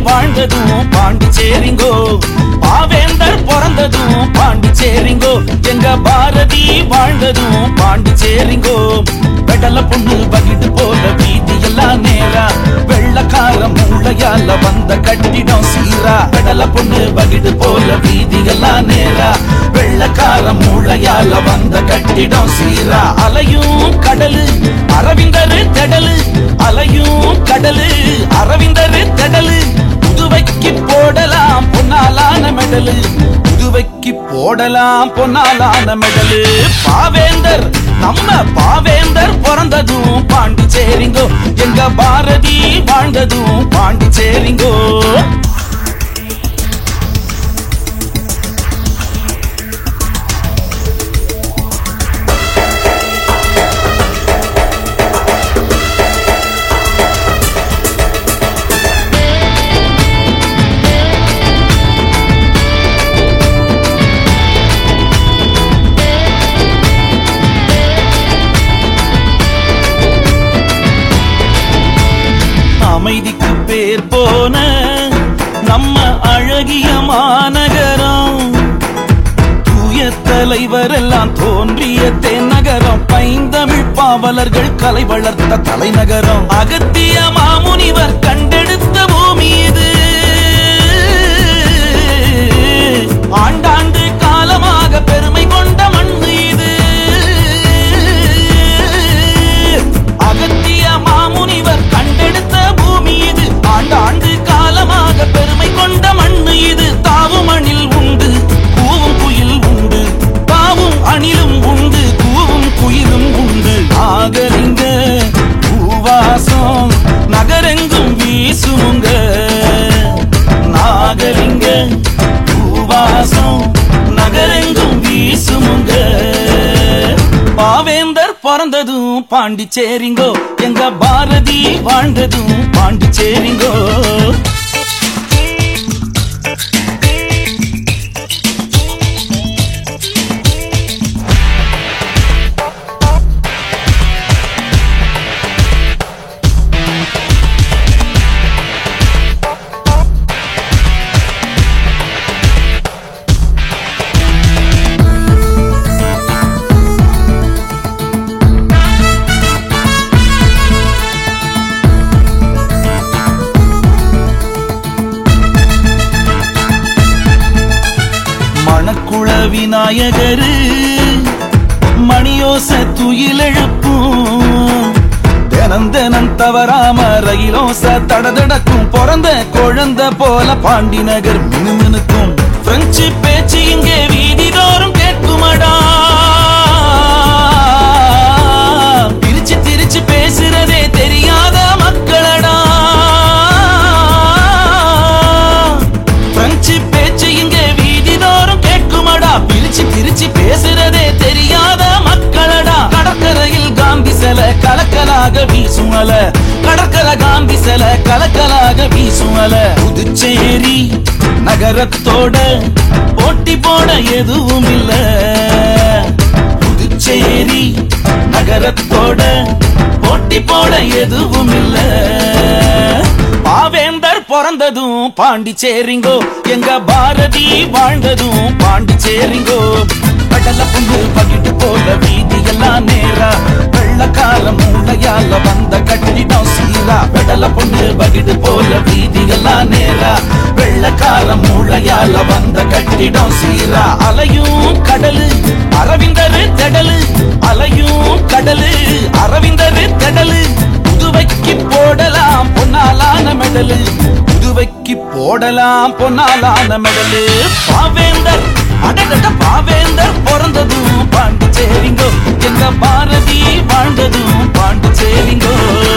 வாழ்ந்ததும் பாண்டிச்சேரிங்கோ. பாவேந்தர் பிறந்ததும் பாண்டிச்சேரிங்கோ. எங்க பாரதி வாழ்ந்ததும் பாண்டிச்சேரிங்கோ. வெடல பொண்ணு பகிட்டு போல வீதி எல்லாம் நேரா, வெள்ளக்கார மூளையால வந்த கட்டிடம் சீரா. வெடல பொண்ணு பகிட்டு போல வீதி எல்லாம் நேரா, வெள்ளக்கார மூளையால வந்த கட்டிடம் சீரா. அலையும் கடலு அரவிந்தரு தெடலு, அலையும் கடலு அரவிந்தரு தெடலு. புதுவைக்கு போடலாம் பொன்னாலான மெடலு, புதுவைக்கு போடலாம் பொன்னாலான மெடலு. பாவேந்தர் நம்ம பாவேந்தர் பிறந்ததும் பாண்டிச்சேரிங்கோ. எங்க பாரதி வாழ்ந்ததும் பாண்டிச்சேரிங்கோ. அமைதிக்கு பேர் போன நம்ம அழகிய மாநகரம், தூய தலைவர் எல்லாம் தோன்றிய தென்னகரம், பைந்தமிழ் பாவலர்கள் கலை வளர்த்த தலைநகரம், அகத்திய மாமுனிவர் கண்டெடுத்த பூமி இது. ஆண்டாண்டு காலமாக பெருமை கொண்ட மண்ணு இது. அகத்திய மாமுனிவர் கண்டெடுத்த பூமி இது. ஆண்டாண்டு காலமாக பெருமை கொண்ட மண்ணு இது. தாவும் அணில் உண்டு கூவும் குயில் உண்டு, தாவும் அணிலும் உண்டு கூவும் குயிலும் உண்டு. நாகலிங்க பூவாசம் நகரெங்கும் வீசுங்க, நாகலிங்க பூவாசம் நகரெங்கும் வீசுங்க. பாவேந்தர் பிறந்ததும் பாண்டிச்சேரிங்கோ. எங்க பாரதி வாழ்ந்ததும் பாண்டிச்சேரிங்கோ. மணக்குள விநாயகரு மணியோச துயிலெழுப்பும், தினம் தினம் தவறாம ரயிலோச தடதடக்கும். பிறந்த குழந்தை போல பாண்டி நகர் மினுமினுக்கும். பிரெஞ்சு பேச்சு இங்கே வீதிதோறும் கேட்குமடா, பிரிச்சு திரிச்சு பேசுறதே தெரியாத மக்களடா. பிரெஞ்சு பேச்சு இங்கே வீதிதோறும் கேட்குமடா, பிரிச்சு திரிச்சு பேசுறதே தெரியாத மக்களடா. கடற்கரையில் காந்தி சிலை கலக்கலாக வீசுமல, கடற்கரை காந்தி சிலை கலக்கலாக வீசுமல. புதுச்சேரி நகரத்தோட போட்டி போட எதுவும் இல்ல, புதுச்சேரி நகரத்தோட போட்டி போட எதுவும் இல்ல. பாவேந்தர் பிறந்ததும் பாண்டிச்சேரிங்கோ. எங்க பாரதி வாழ்ந்ததும் பாண்டிச்சேரிங்கோ. கடல பொண்ணு பகிட்டு போல வீதி எல்லாம் நேரா, வெள்ளக்கார மூளையால வந்த கட்டிடம் சீரா. கடல பொண்ணு பகிட்டு போல வீதி எல்லாம் நேரா, வெள்ளக்கார மூளையால வந்த கட்டிடம் சீரா. அலையும் கடலு அரவிந்தரு தெடலு, அலையும் கடலு அரவிந்தரு தெடலு. புதுவைக்கு போடலாம் பொன்னாலான மெடலு, புதுவைக்கு போடலாம் பொன்னாலான மெடலு. பாவேந்தர் அடடட பாவேந்தர் பிறந்ததும் பாண்டிச்சேரிங்கோ. எங்க பாரதி வாழ்ந்ததும் பாண்டிச்சேரிங்கோ.